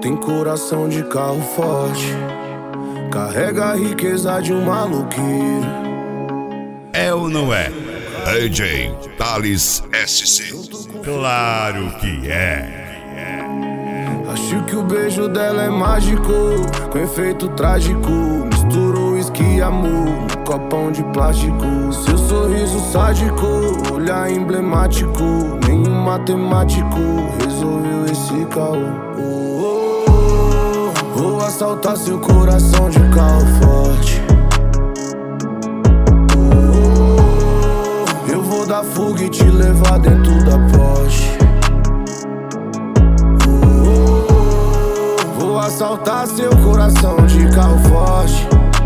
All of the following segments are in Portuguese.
Tem coração de carro forte, carrega a riqueza de um maloqueiro. É ou não é? DJ Thales SC. Claro que é. Acho que o beijo dela é mágico, com efeito trágico. Misturou uísque e amor no copão de plástico. Seu sorriso sádico, olhar emblemático. Nenhum matemático resolveu esse caô. Vou assaltar seu coração de carro forte. Eu vou dar fuga e te levar dentro da Porsche. Vou assaltar seu coração de carro forte.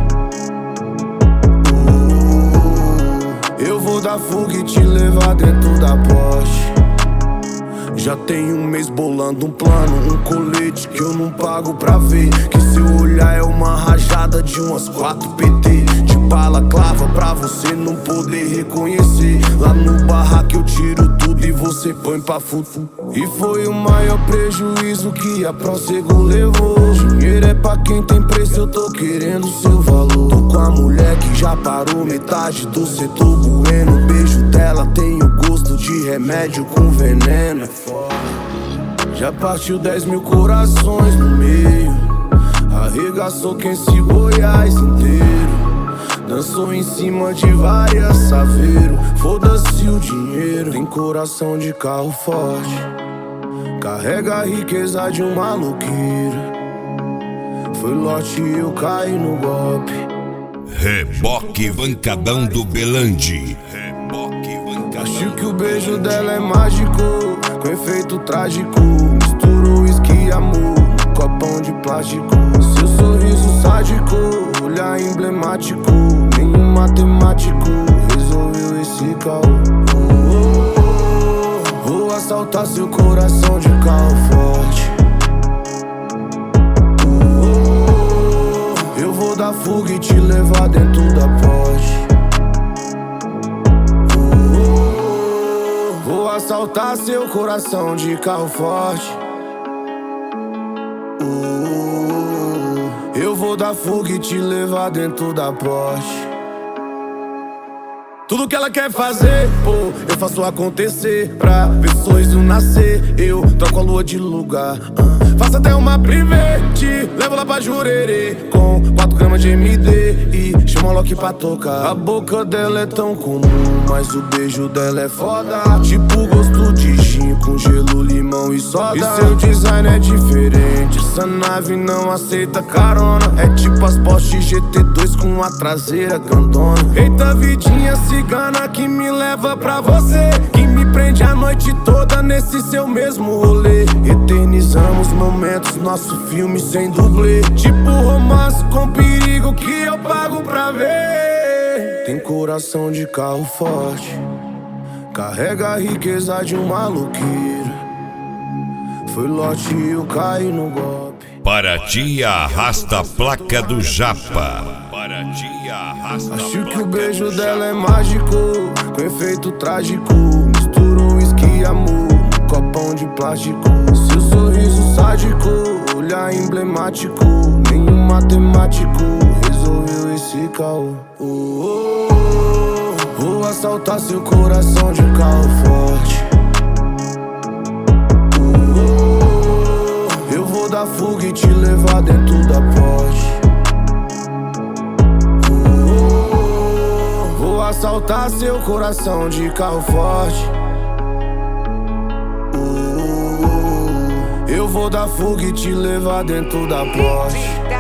Eu vou dar fuga e te levar dentro da Porsche. Já tem um mês bolando um plano, um colete que eu não pago pra ver. Que seu olhar é uma rajada de umas 4 PT. De bala clava pra você não poder reconhecer. Lá no barraco eu tiro tudo e você põe pra fufu. E foi o maior prejuízo que a Prosego levou. Dinheiro é pra quem tem preço, eu tô querendo seu valor. Tô com a mulher que já parou metade do setor bueno. O beijo dela tem o gosto de remédio com veneno. Já partiu 10 mil corações no meio. Arregaçou quem se Goiás inteiro. Dançou em cima de várias saveiros. Foda-se o dinheiro. Tem coração de carro forte, carrega a riqueza de um maloqueiro. Foi lote e eu caí no golpe. Reboque Vancadão do Belandi. Acho que o beijo dela é mágico, com efeito trágico. Misturou uísque e amor no copão de plástico. Seu sorriso sádico, olhar emblemático. Nenhum matemático resolveu esse caô. Vou assaltar seu coração de carro forte. Eu vou dar fuga e te levar dentro da Porsche. Vou assaltar seu coração de carro forte. Eu vou dar fuga e te levar dentro da Porsche. Tudo que ela quer fazer, pô, eu faço acontecer. Pra ver sorriso nascer, eu troco a lua de lugar. Faço até uma private, levo lá pra Jurerê com 4 gramas de MD e chama o Loki pra tocar. A boca dela é tão comum, mas o beijo dela é foda. Tipo gosto de gin com gelo, limão e soda. E seu design é diferente, essa nave não aceita carona. É tipo as Porsche GT2 com a traseira grandona. Eita vidinha cigana que me leva pra você, que me prende a noite toda nesse seu mesmo rolê. Eternizamos momentos, nosso filme sem dublê. Tipo romance com perigo que eu pago pra ver. Tem coração de carro forte, carrega a riqueza de um maloqueiro. Foi lote e eu caí no golpe. Paraty arrasta a placa do Japa. Paraty arrasta. Acho que o beijo dela é mágico, com efeito trágico. Misturou uísque e amor no copão de plástico. Seu sorriso sádico, olhar emblemático. Nenhum matemático resolveu esse caô. Vou assaltar seu coração de carro forte. Eu vou dar fuga e te levar dentro da Porsche. Vou assaltar seu coração de carro forte. Eu vou dar fuga e te levar dentro da Porsche.